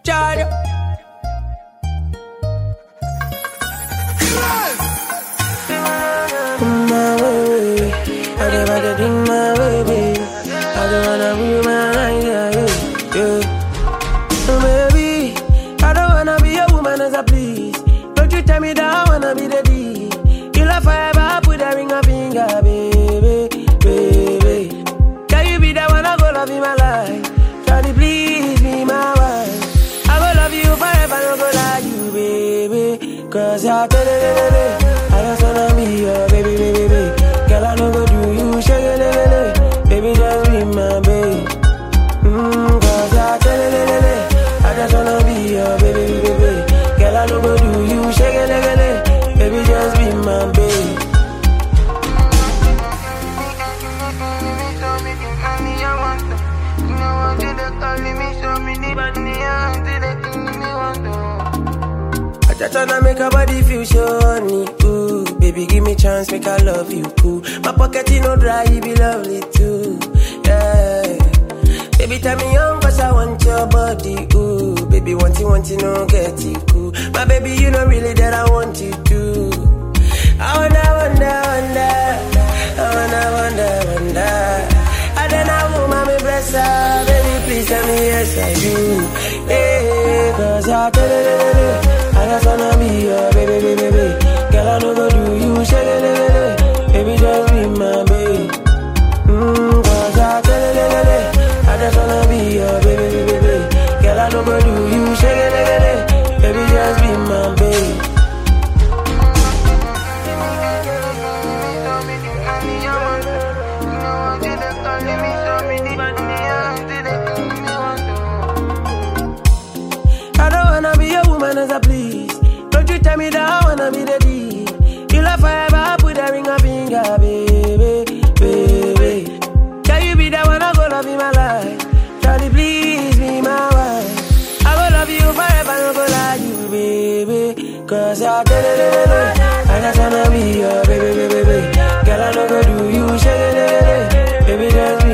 Charge. My baby, I don't wanna do my baby. I don't wanna be my life, yeah. Baby, I don't wanna be a woman as I please. Don't you tell me that I wanna be the D. You love forever, put a ring on finger, baby, baby. Can you be the one I go love in my life? Try to please be my wife. I go love you forever, don't go like you, baby. Cause I tell you, I just wanna be your baby, baby, baby. Girl, I know go do you, shake it, baby, just be my baby. Cause I tell you, I just wanna be your baby, baby, baby. Girl, I know go do you, shake it, baby, just be my baby. I just wanna make her body feel shiny, ooh. Baby, give me chance, make I love you, cool. My pocket, you know, dry, you be lovely too, yeah. Baby, tell me young, cause I want your body, ooh. Baby, want you, no, get it, cool. My baby, you know really that I want you to. I wonder. I don't know, mommy, bless her. Baby, please tell me yes, I do. Hey, cause I tell you, I just wanna be your baby, baby, baby. Girl, I know go do you, shake it, baby, just be my baby. Cause I tell you, I just wanna be your baby, baby, baby. Girl, I know go do you, shake it, baby, just be my baby. I don't wanna be a woman as I please. Don't you tell me that I wanna be the D. You love forever, put a ring on finger, baby, baby. Can you be the one I go love in my life? Try to please me, my wife. I go love you forever, don't go like you, baby. Cause I tell you, I just wanna be your baby, baby, baby. Girl, I know go do you, shake it, baby, just